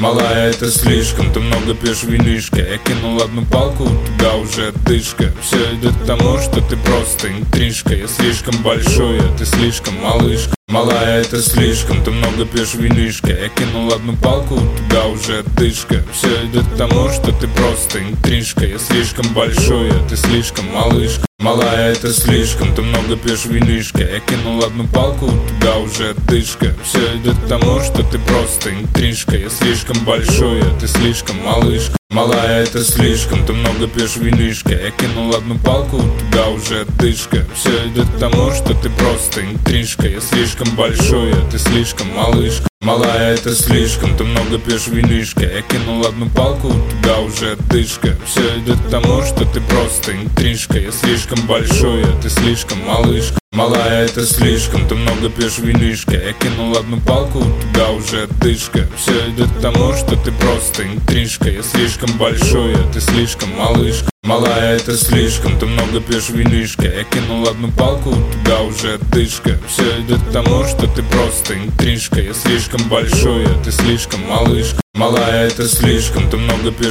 Малая, это слишком, ты много пьешь винишко. Я кинул одну палку, у тебя уже отдышка. Все идет к тому, что ты просто интрижка. Я слишком большой, а ты слишком малышка. Малая, это слишком, ты много пьешь винишко. Я кинул одну палку, у тебя уже отдышка. Все идет к тому, что ты просто интрижка. Я слишком большой, а ты слишком малышка. Малая, это слишком, ты много пьешь винишко. Я кинул одну палку, у тебя уже отдышка. Все идет к тому, что ты просто интрижка. Я слишком большой, а ты слишком малышка. Малая, это слишком, ты много пьешь винишко. Я кинул одну палку, у тебя уже отдышка. Все идет к тому, что ты просто интрижка. Я слишком большой, а ты слишком малышка. Малая, это слишком, ты много пьешь винишко. Я кинул одну палку, у тебя уже отдышка. Все идет к тому, что ты просто интрижка. Я слишком большой, а ты слишком малышка. Малая, это слишком, ты много пьешь винишко. Я кинул одну палку, у тебя уже отдышка. Все идет к тому, что ты просто интрижка. Я слишком большой, а ты слишком малышка. Малая, это слишком, ты много пьешь винишко. Я кинул одну палку, у тебя уже отдышка. Все идет к тому, что ты просто интрижка. Я слишком большой, а ты слишком малышка. Малая, это слишком, ты много пьешь